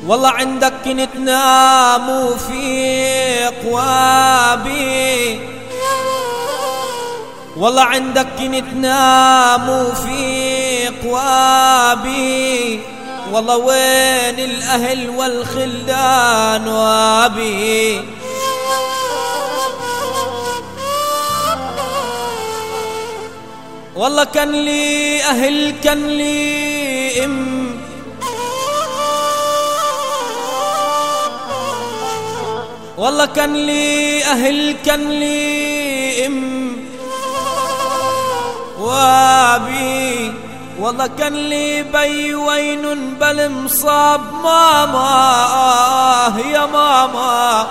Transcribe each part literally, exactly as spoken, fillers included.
والله عندك كنت نام وفي قوابي، والله عندك كنت نام وفي قوابي، والله وين الأهل والخلان وابي. والله كان لي أهل كان لي أم، والله كان لي أهل كان لي أم وابي، والله كان لي بي وين بل مصاب ماما آه يا ماما.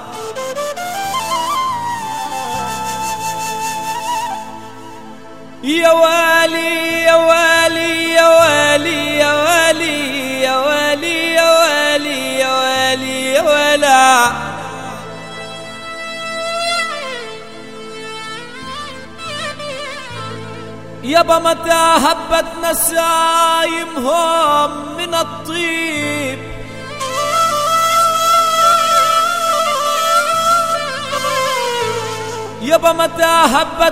يا والي يا والي يا والي يا والي يا والي يا والي يا والي يا ولا. يابا متى هبت نسايمهم من الطيب، يابا متى هبت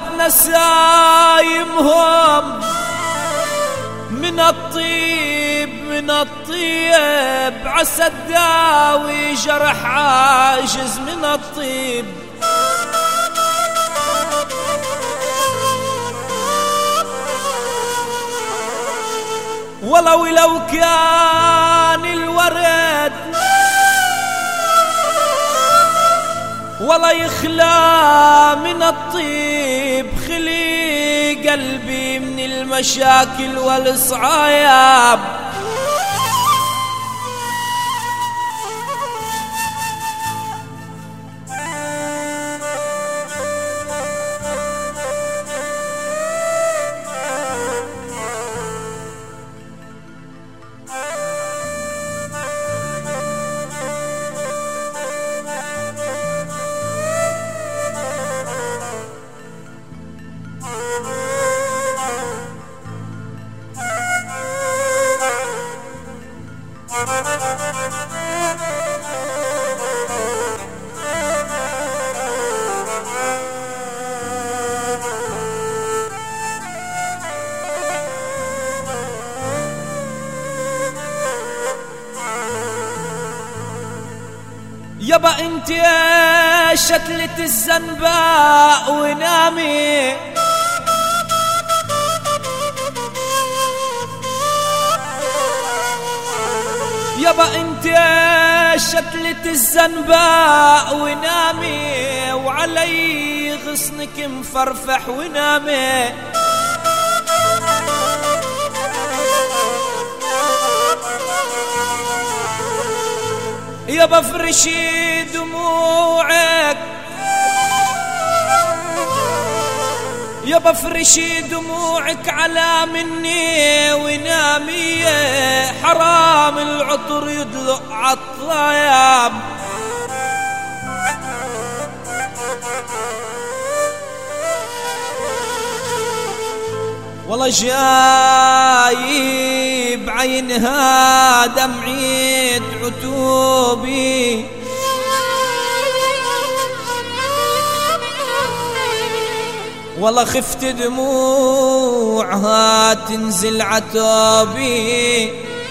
نسايمهم من الطيب من الطيب، عسى تداوي جرح عاجز من الطيب. ولو لو كان الورد ولا يخلى من الطيب، خلي قلبي من المشاكل والصعايب. يابا انت يا شتلة الزنباء ونامي، يابا انت يا شتلة الزنباء ونامي، وعلي غصنك مفرفح ونامي. يابا فرشي دموعك، يابا فرشي دموعك على مني ونامي، حرام العطر يدلق عالطياب. والله جايب عينها دمعية عتوبي، والله خفت دموعها تنزل عتوبي.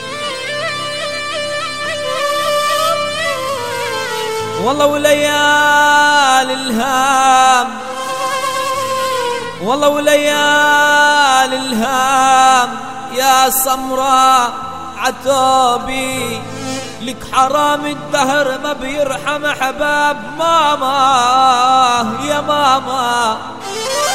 والله وليال الهام، والله وليال الهام يا سمراء عتوبي، لك حرام الدهر ما بيرحم حباب ماما يا ماما.